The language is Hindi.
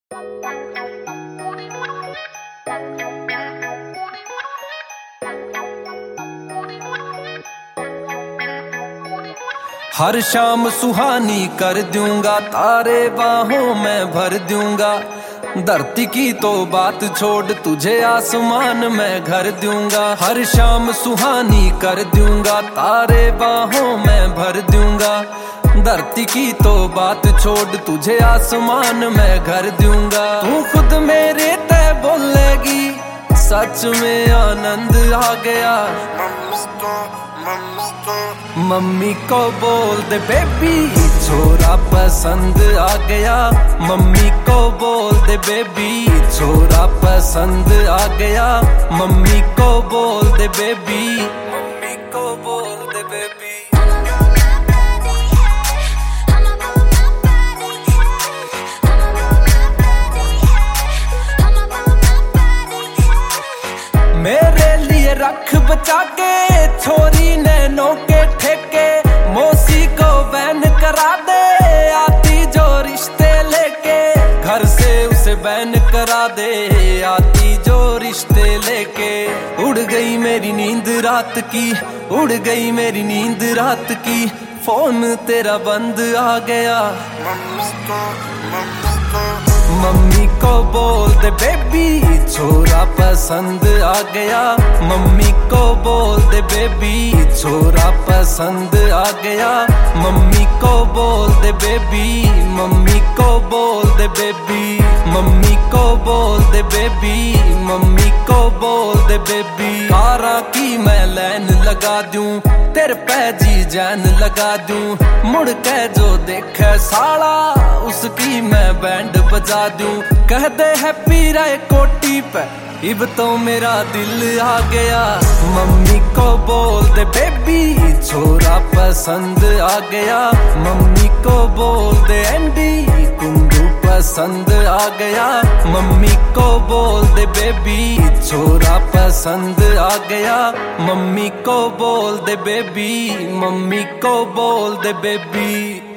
हर शाम सुहानी कर दूंगा, तारे बाहों में भर दूंगा। धरती की तो बात छोड़, तुझे आसमान में घर दूंगा। हर शाम सुहानी कर दूंगा, तारे बाहों में भर दूंगा। धरती की तो बात छोड़, तुझे आसमान में घर दूंगा। तू खुद मेरे तय बोलेगी, सच में आनंद आ गया। मम्मी को बोल दे बेबी, छोरा पसंद आ गया। मम्मी को बोल दे बेबी, छोरा पसंद आ गया। मम्मी को बोल दे बेबी, मम्मी को बोल दे बेबी। मेरे लिए रख बचा के, छोरी नैनों के ठेके। मौसी को बैन करा दे, आती जो रिश्ते लेके। घर से उसे बैन करा दे, आती जो रिश्ते लेके। उड़ गई मेरी नींद रात की, उड़ गई मेरी नींद रात की। फोन तेरा बंद आ गया। मम्मी को बोल दे बेबी, छोरा पसंद आ गया। मम्मी को बोल दे बेबी, छोरा पसंद आ गया। मम्मी को बोल दे बेबी, मम्मी को बोल दे बेबी। मम्मी को बोल दे बेबी, मम्मी को बोल दे बेबी। कारा की मैं लाइन लगा दूं, तेरे पे जी जान लगा दूं। मुड़ के जो देखे साला, उसकी मैं बैंड बजा दूं। कह दे हैप्पी राय कोटी पे, इब तो मेरा दिल आ गया। मम्मी को बोल दे बेबी, छोरा पसंद आ गया। मम्मी को बोल दे एंडी, कुंदू पसंद आ गया। मम्मी को बोल दे बेबी, छोरा पसंद आ गया। मम्मी को बोल दे बेबी, मम्मी को बोल दे बेबी।